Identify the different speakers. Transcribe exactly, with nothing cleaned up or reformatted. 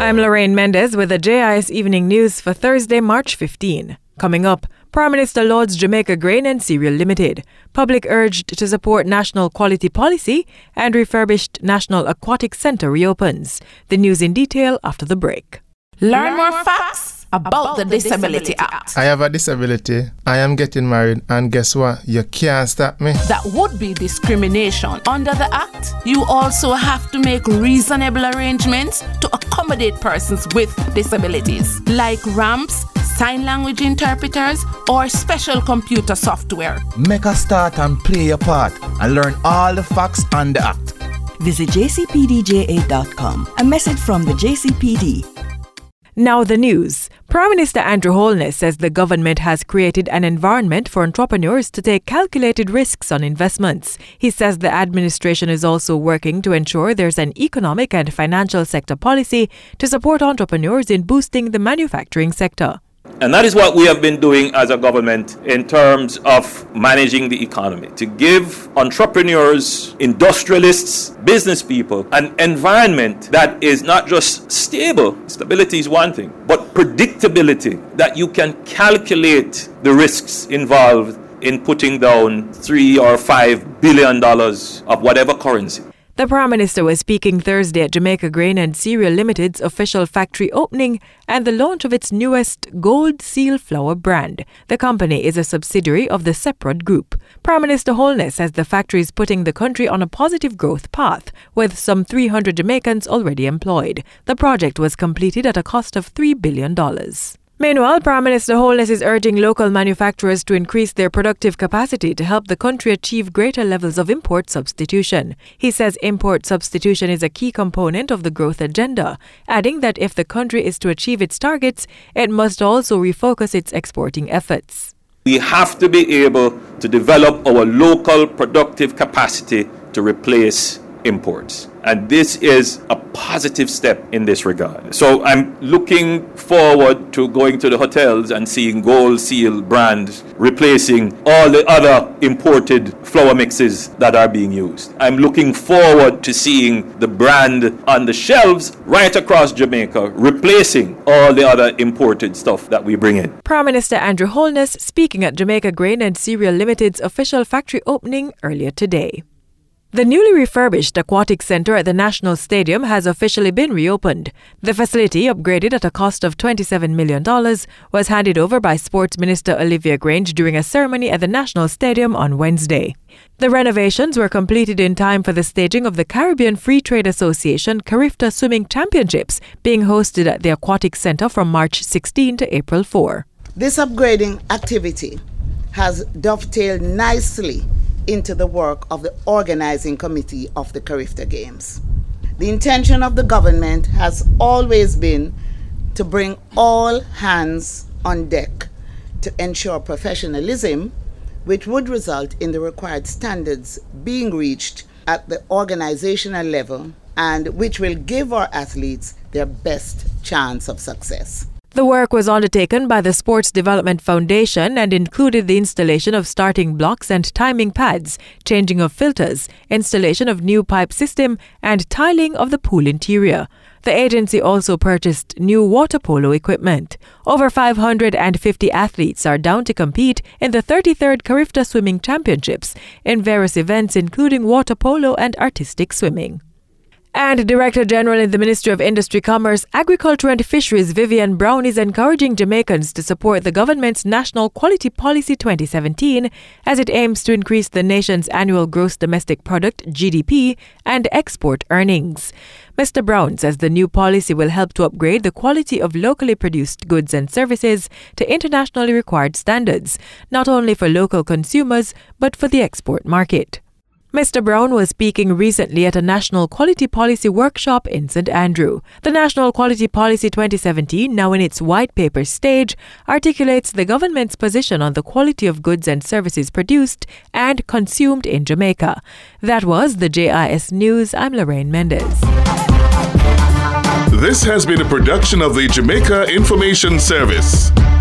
Speaker 1: I'm Lorraine Mendez with the J I S Evening News for Thursday, March fifteenth. Coming up, Prime Minister lauds Jamaica Grain and Cereal Limited. Public urged to support national quality policy, and refurbished National Aquatic Centre reopens. The news in detail after the break.
Speaker 2: Learn more facts about the Disability Act.
Speaker 3: I have a disability. I am getting married, and guess what? You can't stop me.
Speaker 2: That would be discrimination. Under the Act, you also have to make reasonable arrangements to accommodate persons with disabilities, like ramps, sign language interpreters, or special computer software.
Speaker 4: Make a start and play your part and learn all the facts on the Act.
Speaker 5: Visit j c p d j a dot com. A message from the J C P D.
Speaker 1: Now the news. Prime Minister Andrew Holness says the government has created an environment for entrepreneurs to take calculated risks on investments. He says the administration is also working to ensure there's an economic and financial sector policy to support entrepreneurs in boosting the manufacturing sector.
Speaker 6: And that is what we have been doing as a government in terms of managing the economy, to give entrepreneurs, industrialists, business people an environment that is not just stable, stability is one thing, but predictability, that you can calculate the risks involved in putting down three or five billion dollars of whatever currency.
Speaker 1: The Prime Minister was speaking Thursday at Jamaica Grain and Cereal Limited's official factory opening and the launch of its newest Gold Seal flour brand. The company is a subsidiary of the Seprod Group. Prime Minister Holness says the factory is putting the country on a positive growth path, with some three hundred Jamaicans already employed. The project was completed at a cost of three billion dollars. Meanwhile, Prime Minister Holness is urging local manufacturers to increase their productive capacity to help the country achieve greater levels of import substitution. He says import substitution is a key component of the growth agenda, adding that if the country is to achieve its targets, it must also refocus its exporting efforts.
Speaker 6: We have to be able to develop our local productive capacity to replace imports. And this is a positive step in this regard. So I'm looking forward to going to the hotels and seeing Gold Seal brands replacing all the other imported flour mixes that are being used. I'm looking forward to seeing the brand on the shelves right across Jamaica, replacing all the other imported stuff that we bring in.
Speaker 1: Prime Minister Andrew Holness speaking at Jamaica Grain and Cereal Limited's official factory opening earlier today. The newly refurbished Aquatic Centre at the National Stadium has officially been reopened. The facility, upgraded at a cost of twenty-seven million dollars, was handed over by Sports Minister Olivia Grange during a ceremony at the National Stadium on Wednesday. The renovations were completed in time for the staging of the Caribbean Free Trade Association Carifta Swimming Championships, being hosted at the Aquatic Centre from March sixteenth to April fourth.
Speaker 7: This upgrading activity has dovetailed nicely into the work of the organizing committee of the Carifta Games. The intention of the government has always been to bring all hands on deck to ensure professionalism, which would result in the required standards being reached at the organizational level, and which will give our athletes their best chance of success.
Speaker 1: The work was undertaken by the Sports Development Foundation and included the installation of starting blocks and timing pads, changing of filters, installation of new pipe system, and tiling of the pool interior. The agency also purchased new water polo equipment. Over five hundred fifty athletes are down to compete in the thirty-third Carifta Swimming Championships in various events including water polo and artistic swimming. And Director General in the Ministry of Industry, Commerce, Agriculture and Fisheries, Vivian Brown, is encouraging Jamaicans to support the government's National Quality Policy twenty seventeen as it aims to increase the nation's annual gross domestic product, G D P, and export earnings. Mister Brown says the new policy will help to upgrade the quality of locally produced goods and services to internationally required standards, not only for local consumers, but for the export market. Mister Brown was speaking recently at a National Quality Policy workshop in Saint Andrew. The National Quality Policy twenty seventeen, now in its white paper stage, articulates the government's position on the quality of goods and services produced and consumed in Jamaica. That was the J I S News. I'm Lorraine Mendez.
Speaker 8: This has been a production of the Jamaica Information Service.